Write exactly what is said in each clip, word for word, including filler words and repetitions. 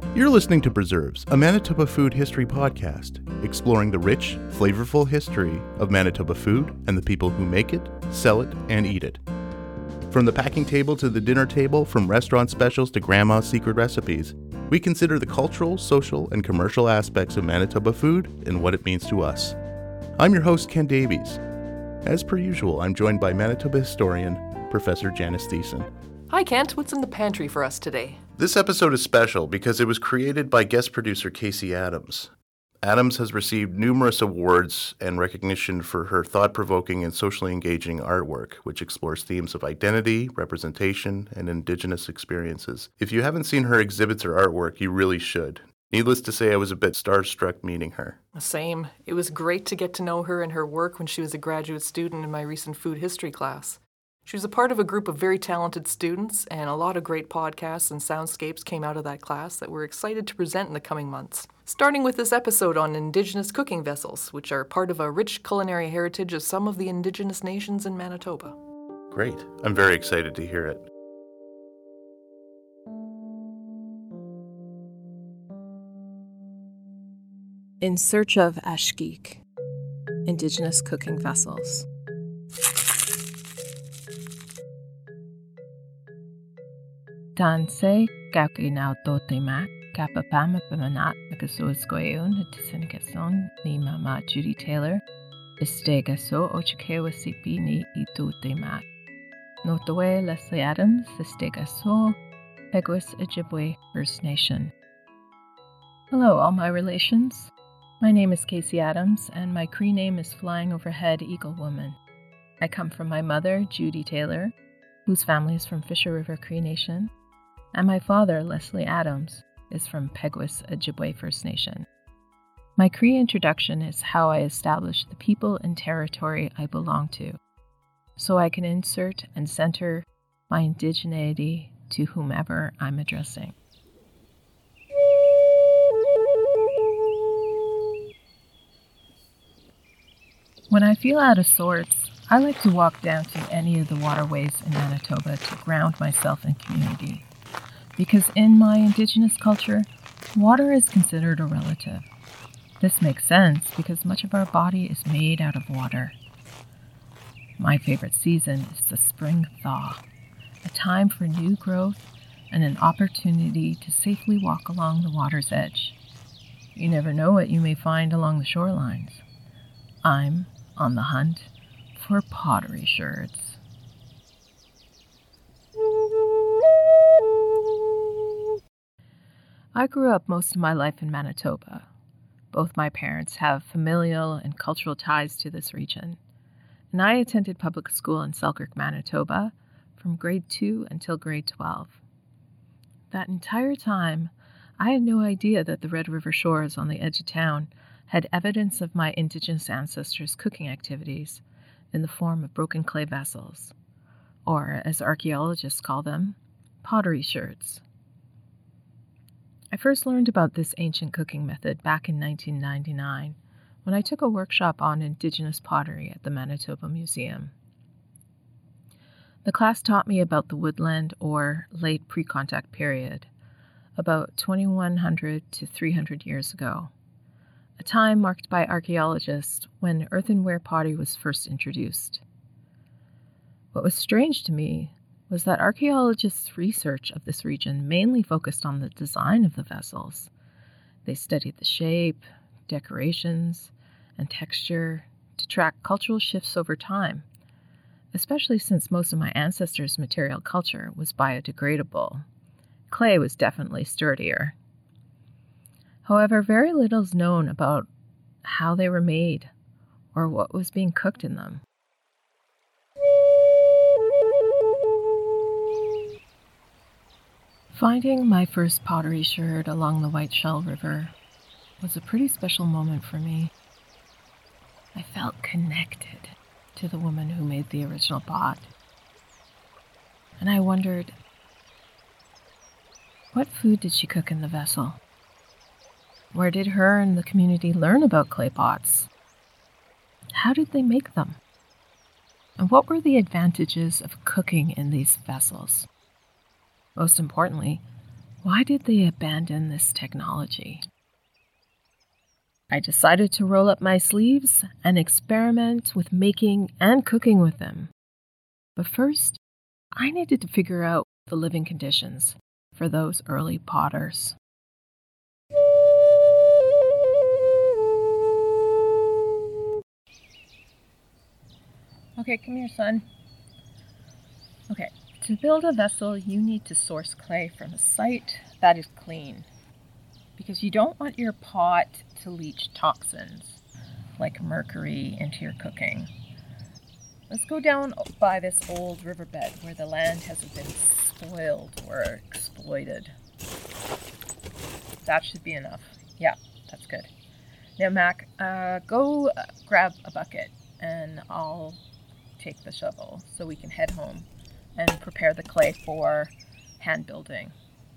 You're listening to Preserves, a Manitoba food history podcast, exploring the rich, flavorful history of Manitoba food and the people who make it, sell it, and eat it. From the packing table to the dinner table, from restaurant specials to grandma's secret recipes, we consider the cultural, social, and commercial aspects of Manitoba food and what it means to us. I'm your host, Ken Davies. As per usual, I'm joined by Manitoba historian, Professor Janice Thiessen. Hi, Kent. What's in the pantry for us today? This episode is special because it was created by guest producer Casey Adams. Adams has received numerous awards and recognition for her thought-provoking and socially engaging artwork, which explores themes of identity, representation, and Indigenous experiences. If you haven't seen her exhibits or artwork, you really should. Needless to say, I was a bit starstruck meeting her. Same. It was great to get to know her and her work when she was a graduate student in my recent food history class. She was a part of a group of very talented students, and a lot of great podcasts and soundscapes came out of that class that we're excited to present in the coming months. Starting with this episode on Indigenous cooking vessels, which are part of a rich culinary heritage of some of the Indigenous nations in Manitoba. Great. I'm very excited to hear it. In Search of Ashgeek, Indigenous cooking vessels. Danse gauki nau totemak kapapama pamanat nakasoskoeun tisinkason ni mama Judy Taylor istegaso ochikewa sipi ni itotemak. Notoe Leslie Adams istegaso Peguis Ojibwe First Nation. Hello, all my relations. My name is Casey Adams, and my Cree name is Flying Overhead Eagle Woman. I come from my mother, Judy Taylor, whose family is from Fisher River Cree Nation, and my father, Leslie Adams, is from Peguis Ojibwe First Nation. My Cree introduction is how I establish the people and territory I belong to, so I can insert and center my indigeneity to whomever I'm addressing. When I feel out of sorts, I like to walk down to any of the waterways in Manitoba to ground myself in community. Because in my Indigenous culture, water is considered a relative. This makes sense because much of our body is made out of water. My favorite season is the spring thaw, a time for new growth and an opportunity to safely walk along the water's edge. You never know what you may find along the shorelines. I'm on the hunt for pottery sherds. I grew up most of my life in Manitoba. Both my parents have familial and cultural ties to this region, and I attended public school in Selkirk, Manitoba, from grade two until grade twelve. That entire time, I had no idea that the Red River shores on the edge of town had evidence of my Indigenous ancestors' cooking activities in the form of broken clay vessels, or, as archaeologists call them, pottery sherds. I first learned about this ancient cooking method back in nineteen ninety-nine when I took a workshop on Indigenous pottery at the Manitoba Museum. The class taught me about the woodland or late pre-contact period, about twenty-one hundred to three hundred years ago, a time marked by archaeologists when earthenware pottery was first introduced. What was strange to me was that archaeologists' research of this region mainly focused on the design of the vessels. They studied the shape, decorations, and texture to track cultural shifts over time, especially since most of my ancestors' material culture was biodegradable. Clay was definitely sturdier. However, very little is known about how they were made or what was being cooked in them. Finding my first pottery sherd along the White Shell River was a pretty special moment for me. I felt connected to the woman who made the original pot. And I wondered, what food did she cook in the vessel? Where did her and the community learn about clay pots? How did they make them? And what were the advantages of cooking in these vessels? Most importantly, Why did they abandon this technology? I decided to roll up my sleeves and experiment with making and cooking with them. But first, I needed to figure out the living conditions for those early potters. Okay, come here, son. Okay, to build a vessel, you need to source clay from a site that is clean, because you don't want your pot to leach toxins like mercury into your cooking. Let's go down by this old riverbed where the land hasn't been spoiled or exploited. That should be enough. Yeah, that's good. Now, Mac, uh, go uh, grab a bucket and I'll take the shovel so we can head home and prepare the clay for hand building.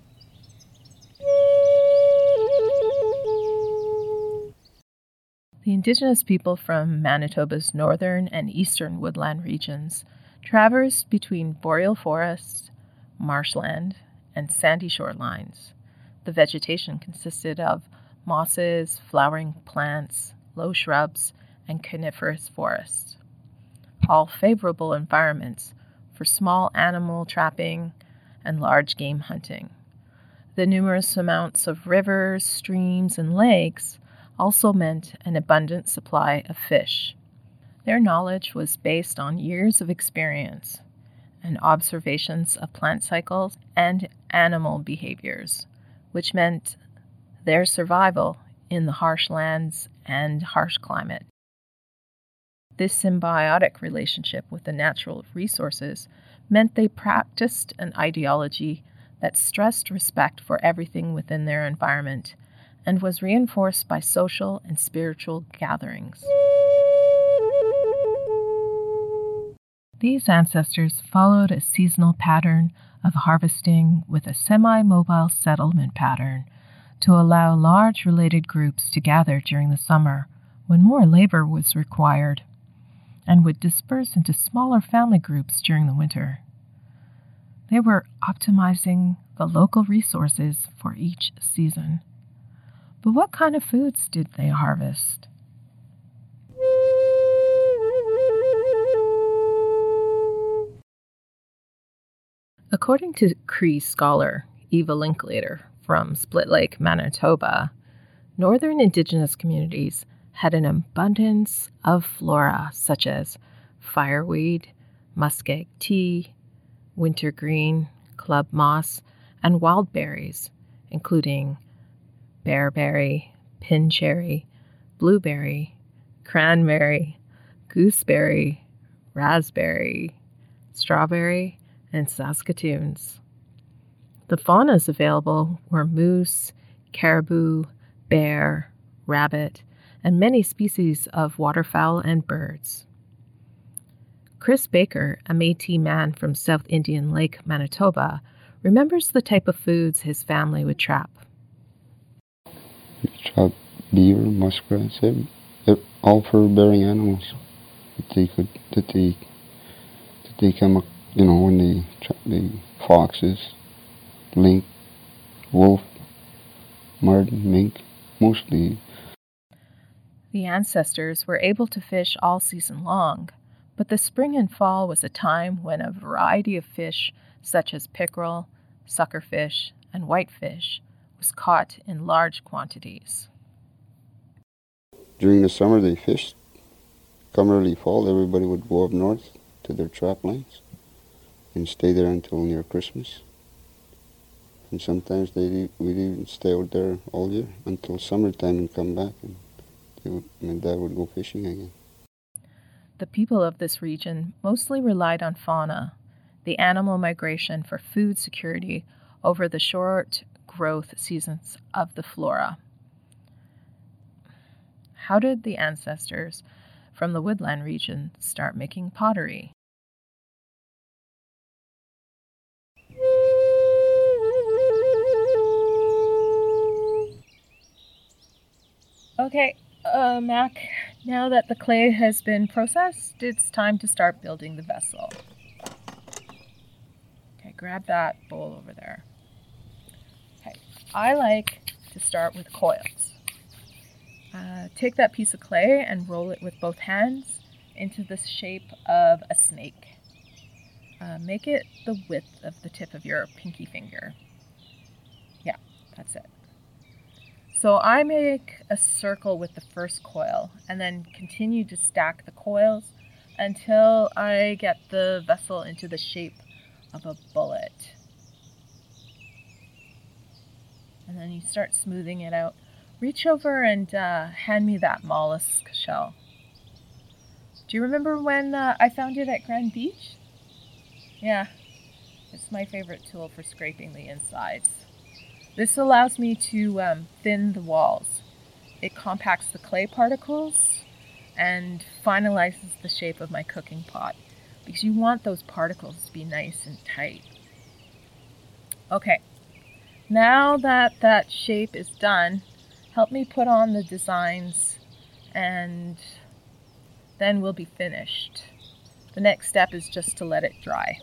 The indigenous people from Manitoba's northern and eastern woodland regions traversed between boreal forests, marshland, and sandy shorelines. The vegetation consisted of mosses, flowering plants, low shrubs, and coniferous forests, all favorable environments for small animal trapping and large game hunting. The numerous amounts of rivers, streams, and lakes also meant an abundant supply of fish. Their knowledge was based on years of experience and observations of plant cycles and animal behaviors, which meant their survival in the harsh lands and harsh climate. This symbiotic relationship with the natural resources meant they practiced an ideology that stressed respect for everything within their environment and was reinforced by social and spiritual gatherings. These ancestors followed a seasonal pattern of harvesting with a semi-mobile settlement pattern to allow large related groups to gather during the summer when more labor was required, and would disperse into smaller family groups during the winter. They were optimizing the local resources for each season. But what kind of foods did they harvest? According to Cree scholar Eva Linklater from Split Lake, Manitoba, northern Indigenous communities had an abundance of flora such as fireweed, muskeg tea, wintergreen, club moss, and wild berries, including bearberry, pincherry, blueberry, cranberry, gooseberry, raspberry, strawberry, and saskatoons. The faunas available were moose, caribou, bear, rabbit, and many species of waterfowl and birds. Chris Baker, a Métis man from South Indian Lake, Manitoba, remembers the type of foods his family would trap. We trap beaver, muskrats, all fur-bearing animals that they could, that they, that they come up, you know, when they trap the foxes, lynx, wolf, marten, mink, mostly. The ancestors were able to fish all season long, but the spring and fall was a time when a variety of fish, such as pickerel, suckerfish, and whitefish, was caught in large quantities. During the summer they fished. Come early fall, everybody would go up north to their trap lines and stay there until near Christmas. And sometimes they we'd even stay out there all year until summertime and come back, and they would, my dad would go fishing again. The people of this region mostly relied on fauna, the animal migration for food security over the short growth seasons of the flora. How did the ancestors from the woodland region start making pottery? Okay, uh, Mac, now that the clay has been processed, it's time to start building the vessel. Okay, grab that bowl over there. I like to start with coils. Uh, take that piece of clay and roll it with both hands into the shape of a snake. Uh, make it the width of the tip of your pinky finger. Yeah, that's it. So I make a circle with the first coil and then continue to stack the coils until I get the vessel into the shape of a bullet. And then you start smoothing it out. Reach over and uh, hand me that mollusk shell. Do you remember when uh, I found it at Grand Beach? Yeah, it's my favorite tool for scraping the insides. This allows me to um, thin the walls. It compacts the clay particles and finalizes the shape of my cooking pot because you want those particles to be nice and tight. Okay, now that that shape is done, help me put on the designs and then we'll be finished. The next step is just to let it dry.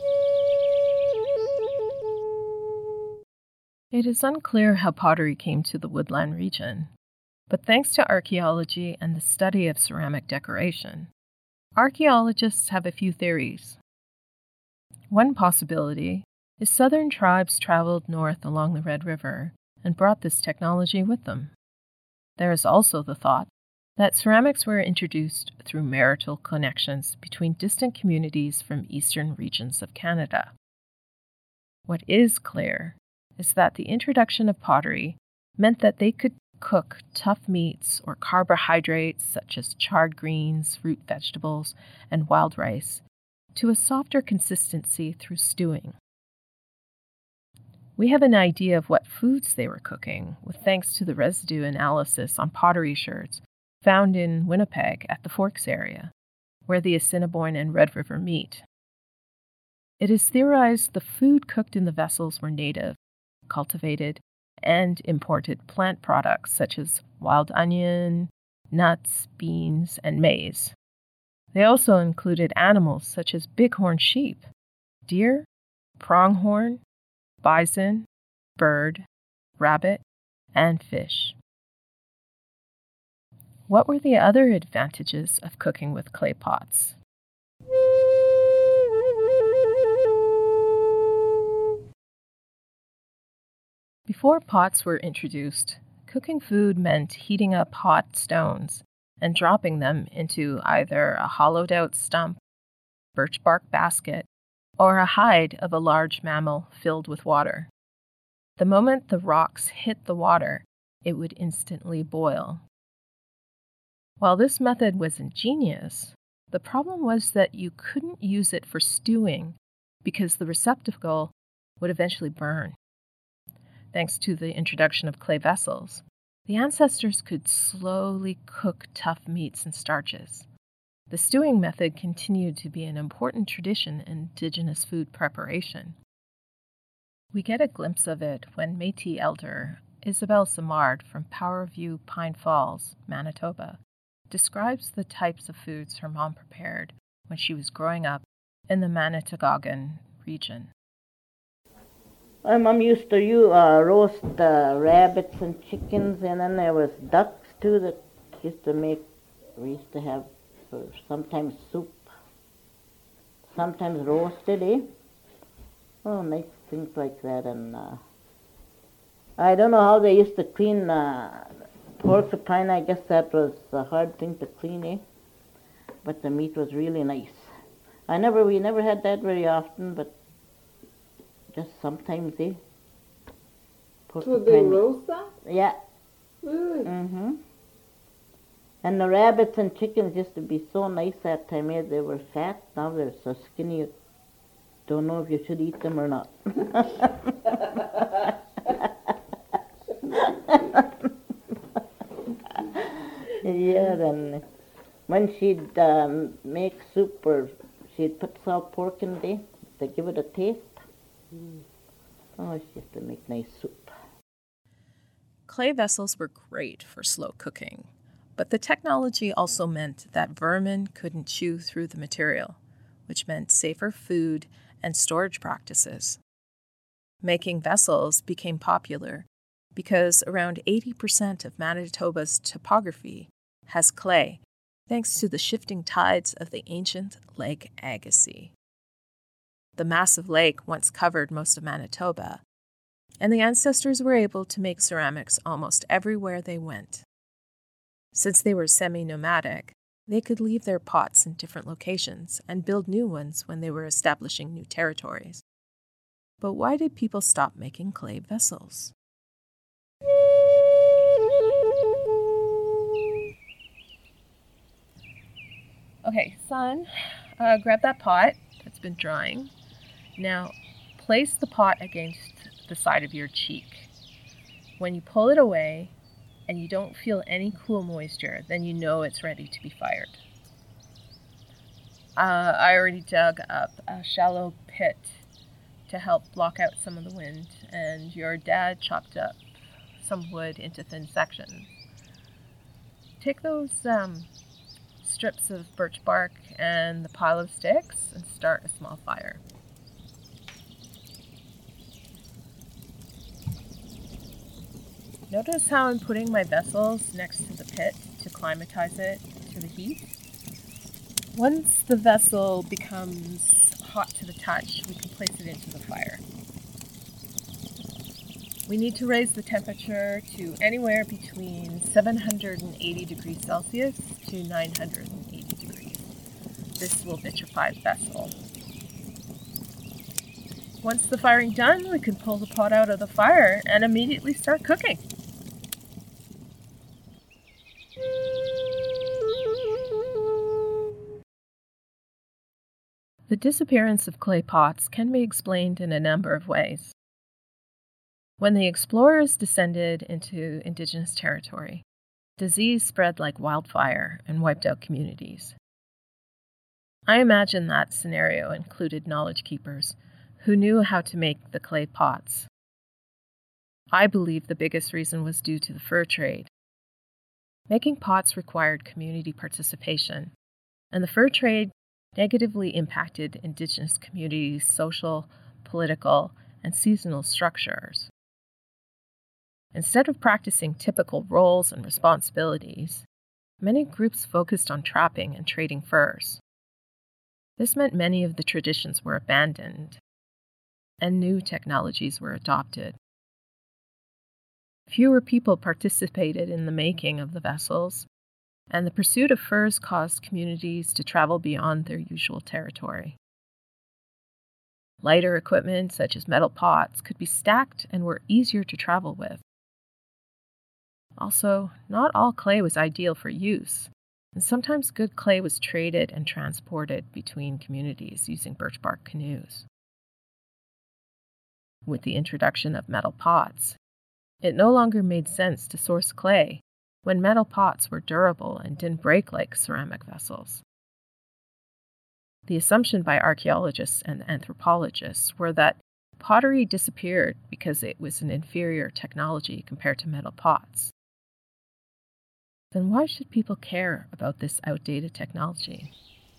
It is unclear how pottery came to the woodland region, but thanks to archaeology and the study of ceramic decoration, archaeologists have a few theories. One possibility is southern tribes traveled north along the Red River and brought this technology with them. There is also the thought that ceramics were introduced through marital connections between distant communities from eastern regions of Canada. What is clear is that the introduction of pottery meant that they could cook tough meats or carbohydrates such as charred greens, root vegetables, and wild rice to a softer consistency through stewing. We have an idea of what foods they were cooking, with thanks to the residue analysis on pottery sherds found in Winnipeg at the Forks area, where the Assiniboine and Red River meet. It is theorized the food cooked in the vessels were native, cultivated, and imported plant products such as wild onion, nuts, beans, and maize. They also included animals such as bighorn sheep, deer, pronghorn, bison, bird, rabbit, and fish. What were the other advantages of cooking with clay pots? Before pots were introduced, cooking food meant heating up hot stones and dropping them into either a hollowed-out stump, birch bark basket, or a hide of a large mammal filled with water. The moment the rocks hit the water, it would instantly boil. While this method was ingenious, the problem was that you couldn't use it for stewing because the receptacle would eventually burn. Thanks to the introduction of clay vessels, the ancestors could slowly cook tough meats and starches. The stewing method continued to be an important tradition in Indigenous food preparation. We get a glimpse of it when Métis elder Isabelle Simard from Powerview Pine Falls, Manitoba, describes the types of foods her mom prepared when she was growing up in the Manitogogan region. My mom used to you uh, roast uh, rabbits and chickens, and then there was ducks too that used to make. We used to have for sometimes soup, sometimes roasted, eh? Oh, nice things like that. And uh, I don't know how they used to clean uh, porcupine. I guess that was a hard thing to clean, eh? But the meat was really nice. I never, we never had that very often, but just sometimes, eh? So they roast that? Yeah. Really? Mm-hmm. And the rabbits and chickens used to be so nice that time, eh? They were fat. Now they're so skinny. You don't know if you should eat them or not. Yeah, then when she'd um, make soup or she'd put salt pork in there to give it a taste. Mm. Oh, she used to make nice soup. Clay vessels were great for slow cooking, but the technology also meant that vermin couldn't chew through the material, which meant safer food and storage practices. Making vessels became popular because around eighty percent of Manitoba's topography has clay, thanks to the shifting tides of the ancient Lake Agassiz. The massive lake once covered most of Manitoba, and the ancestors were able to make ceramics almost everywhere they went. Since they were semi-nomadic, they could leave their pots in different locations and build new ones when they were establishing new territories. But why did people stop making clay vessels? Okay, son, uh, grab that pot that's been drying. Now, place the pot against the side of your cheek. When you pull it away and you don't feel any cool moisture, then you know it's ready to be fired. Uh, I already dug up a shallow pit to help block out some of the wind, and your dad chopped up some wood into thin sections. Take those um, strips of birch bark and the pile of sticks and start a small fire. Notice how I'm putting my vessels next to the pit to climatize it to the heat. Once the vessel becomes hot to the touch, we can place it into the fire. We need to raise the temperature to anywhere between seven hundred eighty degrees Celsius to nine hundred eighty degrees. This will vitrify the vessel. Once the firing's done, we can pull the pot out of the fire and immediately start cooking. The disappearance of clay pots can be explained in a number of ways. When the explorers descended into Indigenous territory, disease spread like wildfire and wiped out communities. I imagine that scenario included knowledge keepers who knew how to make the clay pots. I believe the biggest reason was due to the fur trade. Making pots required community participation, and the fur trade negatively impacted Indigenous communities' social, political, and seasonal structures. Instead of practicing typical roles and responsibilities, many groups focused on trapping and trading furs. This meant many of the traditions were abandoned, and new technologies were adopted. Fewer people participated in the making of the vessels, and the pursuit of furs caused communities to travel beyond their usual territory. Lighter equipment, such as metal pots, could be stacked and were easier to travel with. Also, not all clay was ideal for use, and sometimes good clay was traded and transported between communities using birch bark canoes. With the introduction of metal pots, it no longer made sense to source clay when metal pots were durable and didn't break like ceramic vessels. The assumption by archaeologists and anthropologists were that pottery disappeared because it was an inferior technology compared to metal pots. Then why should people care about this outdated technology?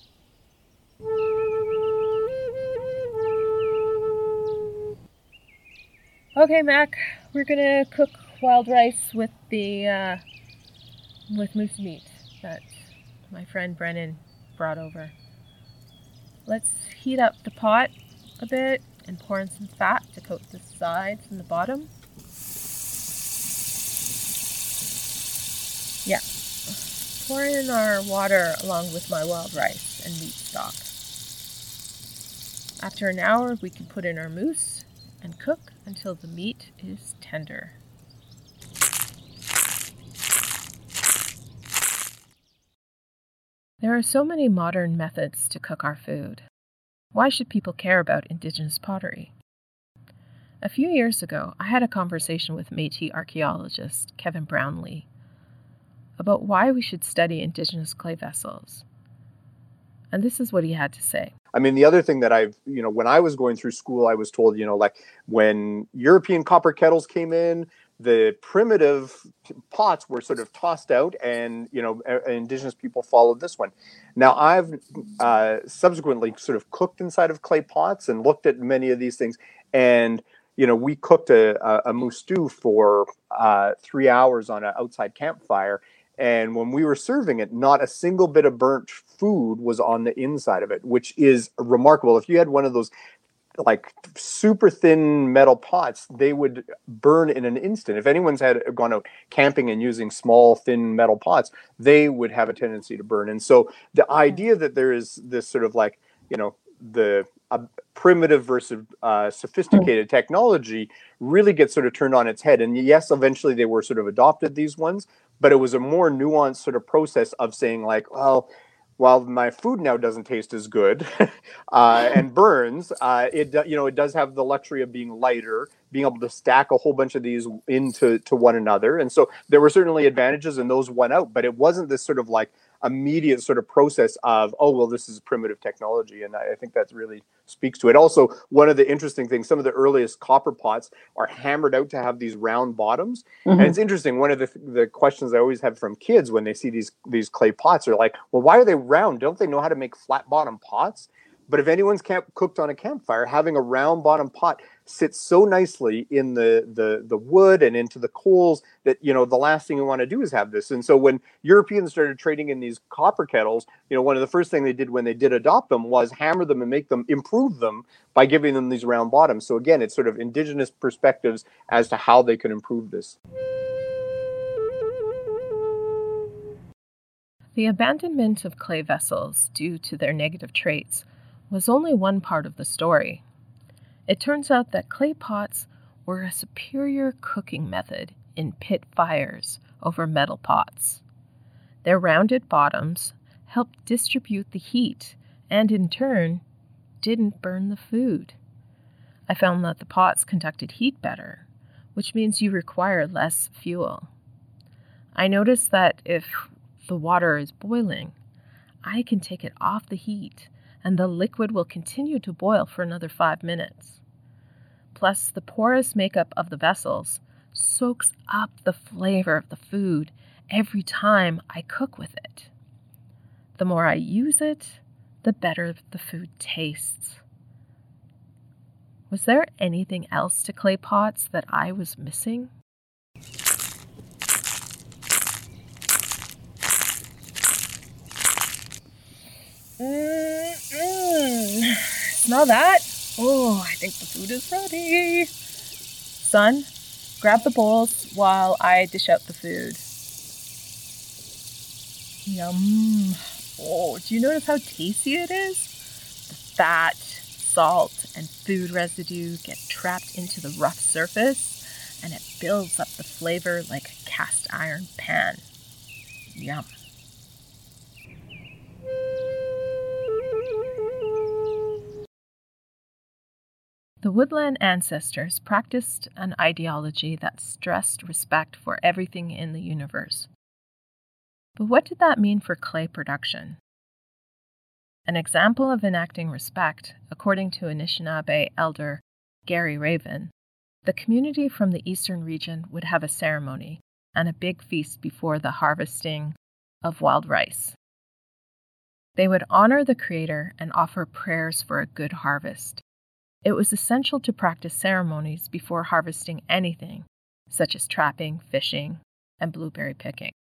Okay, Mac, we're gonna cook wild rice with the uh, with moose meat that my friend Brennan brought over. Let's heat up the pot a bit and pour in some fat to coat the sides and the bottom. Yeah, pour in our water along with my wild rice and meat stock. After an hour, we can put in our moose and cook until the meat is tender. There are so many modern methods to cook our food. Why should people care about Indigenous pottery? A few years ago, I had a conversation with Métis archaeologist Kevin Brownlee about why we should study Indigenous clay vessels. And this is what he had to say. I mean, the other thing that I've, you know, when I was going through school, I was told, you know, like when European copper kettles came in, the primitive pots were sort of tossed out and, you know, Indigenous people followed this one. Now, I've uh, subsequently sort of cooked inside of clay pots and looked at many of these things. And, you know, we cooked a, a, a moose stew for uh, three hours on an outside campfire. And when we were serving it, not a single bit of burnt food was on the inside of it, which is remarkable. If you had one of those like super thin metal pots, they would burn in an instant. If anyone's had gone out camping and using small thin metal pots, they would have a tendency to burn. And so the idea that there is this sort of like, you know, the uh, primitive versus uh, sophisticated technology really gets sort of turned on its head. And yes, eventually they were sort of adopted, these ones, but it was a more nuanced sort of process of saying like, well, while my food now doesn't taste as good uh, and burns, uh, it you know it does have the luxury of being lighter, being able to stack a whole bunch of these into to one another, and so there were certainly advantages, and those won out. But it wasn't this sort of like immediate sort of process of, oh well, this is primitive technology, and I, I think that really speaks to it. Also, one of the interesting things, some of the earliest copper pots are hammered out to have these round bottoms, mm-hmm. and it's interesting. One of the the questions I always have from kids when they see these these clay pots are like, well, why are they round? Don't they know how to make flat bottom pots? But if anyone's camp cooked on a campfire, having a round bottom pot sits so nicely in the, the, the wood and into the coals that, you know, the last thing you want to do is have this. And so when Europeans started trading in these copper kettles, you know, one of the first things they did when they did adopt them was hammer them and make them, improve them by giving them these round bottoms. So again, it's sort of indigenous perspectives as to how they can improve this. The abandonment of clay vessels due to their negative traits was only one part of the story. It turns out that clay pots were a superior cooking method in pit fires over metal pots. Their rounded bottoms helped distribute the heat and, in turn, didn't burn the food. I found that the pots conducted heat better, which means you require less fuel. I noticed that if the water is boiling, I can take it off the heat and the liquid will continue to boil for another five minutes. Plus, the porous makeup of the vessels soaks up the flavor of the food every time I cook with it. The more I use it, the better the food tastes. Was there anything else to clay pots that I was missing? Mm-mm. Smell that? Oh, I think the food is ready. Son, grab the bowls while I dish out the food. Yum. Oh, do you notice how tasty it is? The fat, salt, and food residue get trapped into the rough surface, and it builds up the flavor like a cast iron pan. Yum. The woodland ancestors practiced an ideology that stressed respect for everything in the universe. But what did that mean for clay production? An example of enacting respect, according to Anishinaabe elder Gary Raven, the community from the eastern region would have a ceremony and a big feast before the harvesting of wild rice. They would honor the Creator and offer prayers for a good harvest. It was essential to practice ceremonies before harvesting anything, such as trapping, fishing, and blueberry picking.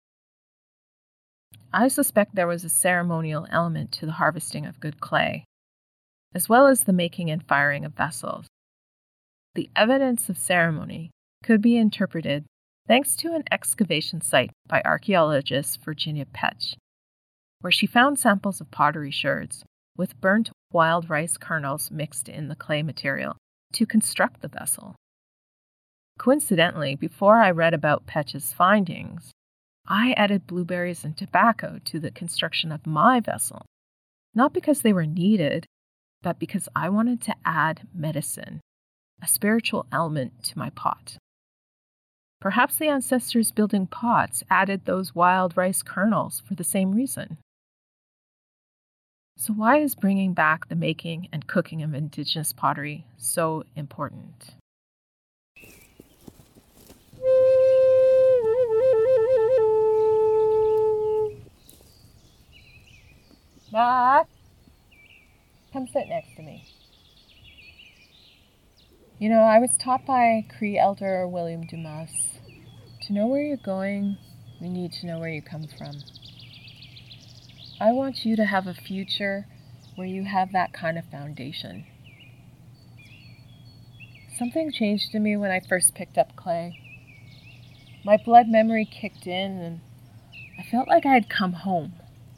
I suspect there was a ceremonial element to the harvesting of good clay, as well as the making and firing of vessels. The evidence of ceremony could be interpreted thanks to an excavation site by archaeologist Virginia Petch, where she found samples of pottery sherds with burnt wild rice kernels mixed in the clay material to construct the vessel. Coincidentally, before I read about Petch's findings, I added blueberries and tobacco to the construction of my vessel, not because they were needed, but because I wanted to add medicine, a spiritual element to my pot. Perhaps the ancestors building pots added those wild rice kernels for the same reason. So why is bringing back the making and cooking of indigenous pottery so important? Ma, come sit next to me. You know, I was taught by Cree elder William Dumas, to know where you're going, you need to know where you come from. I want you to have a future where you have that kind of foundation. Something changed in me when I first picked up clay. My blood memory kicked in and I felt like I had come home.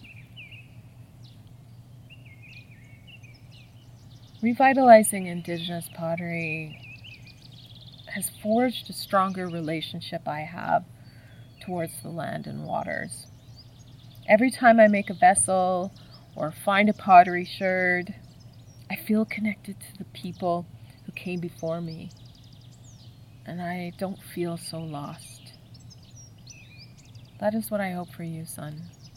Revitalizing Indigenous pottery has forged a stronger relationship I have towards the land and waters. Every time I make a vessel or find a pottery sherd, I feel connected to the people who came before me, and I don't feel so lost. That is what I hope for you, son.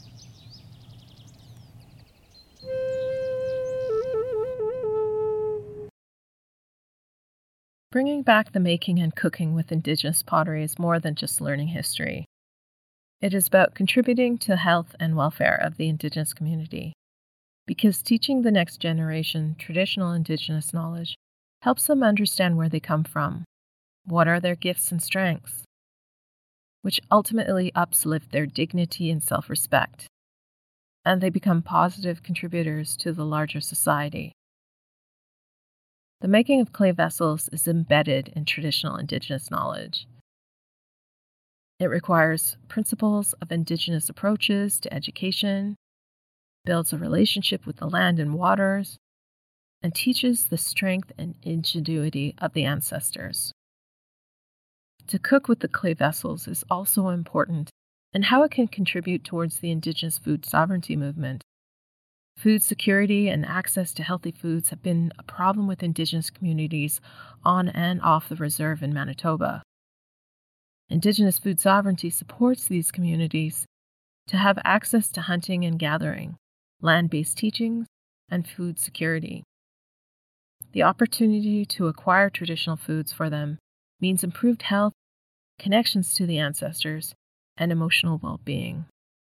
Bringing back the making and cooking with Indigenous pottery is more than just learning history. It is about contributing to the health and welfare of the Indigenous community, because teaching the next generation traditional Indigenous knowledge helps them understand where they come from, what are their gifts and strengths, which ultimately uplift their dignity and self-respect, and they become positive contributors to the larger society. The making of clay vessels is embedded in traditional Indigenous knowledge. It requires principles of Indigenous approaches to education, builds a relationship with the land and waters, and teaches the strength and ingenuity of the ancestors. To cook with the clay vessels is also important in how it can contribute towards the Indigenous food sovereignty movement. Food security and access to healthy foods have been a problem with Indigenous communities on and off the reserve in Manitoba. Indigenous food sovereignty supports these communities to have access to hunting and gathering, land-based teachings, and food security. The opportunity to acquire traditional foods for them means improved health, connections to the ancestors, and emotional well-being.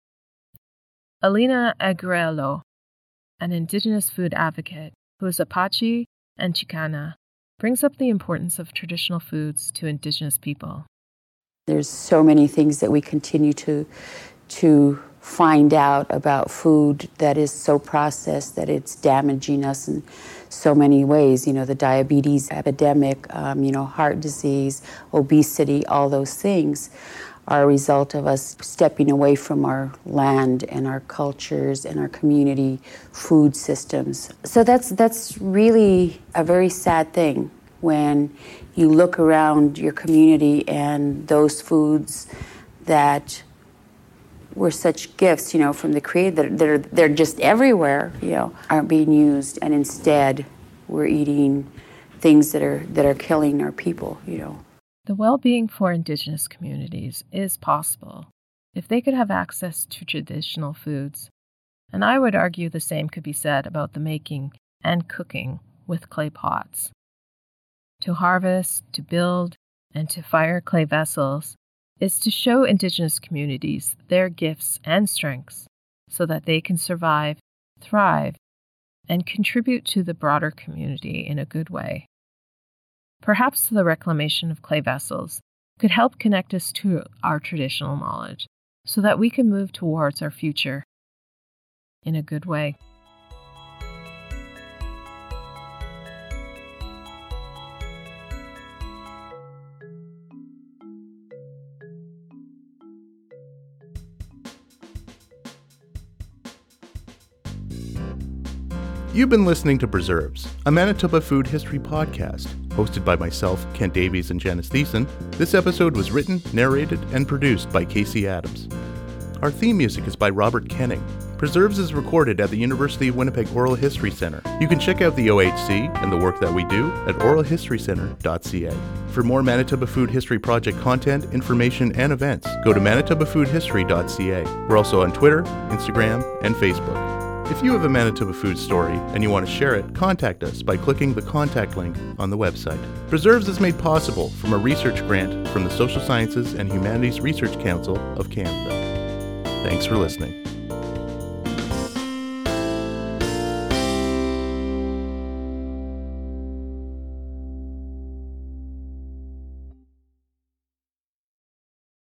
Alina Agriello, an Indigenous food advocate who is Apache and Chicana, brings up the importance of traditional foods to Indigenous people. There's so many things that we continue to, to find out about food that is so processed that it's damaging us in so many ways. You know, the diabetes epidemic, um, you know, heart disease, obesity, all those things are a result of us stepping away from our land and our cultures and our community food systems. So that's that's really a very sad thing when you look around your community and those foods that were such gifts, you know, from the Creator, that they're, they're just everywhere, you know, aren't being used, and instead we're eating things that are that are killing our people, you know. The well-being for Indigenous communities is possible if they could have access to traditional foods, and I would argue the same could be said about the making and cooking with clay pots. To harvest, to build, and to fire clay vessels is to show Indigenous communities their gifts and strengths so that they can survive, thrive, and contribute to the broader community in a good way. Perhaps the reclamation of clay vessels could help connect us to our traditional knowledge so that we can move towards our future in a good way. You've been listening to Preserves, a Manitoba food history podcast, hosted by myself, Kent Davies, and Janice Thiessen. This episode was written, narrated, and produced by Casey Adams. Our theme music is by Robert Kenning. Preserves is recorded at the University of Winnipeg Oral History Center. You can check out the O H C and the work that we do at oral history center dot c a. For more Manitoba Food History Project content, information, and events, go to manitoba food history dot c a. We're also on Twitter, Instagram, and Facebook. If you have a Manitoba food story and you want to share it, contact us by clicking the contact link on the website. Preserves is made possible from a research grant from the Social Sciences and Humanities Research Council of Canada. Thanks for listening.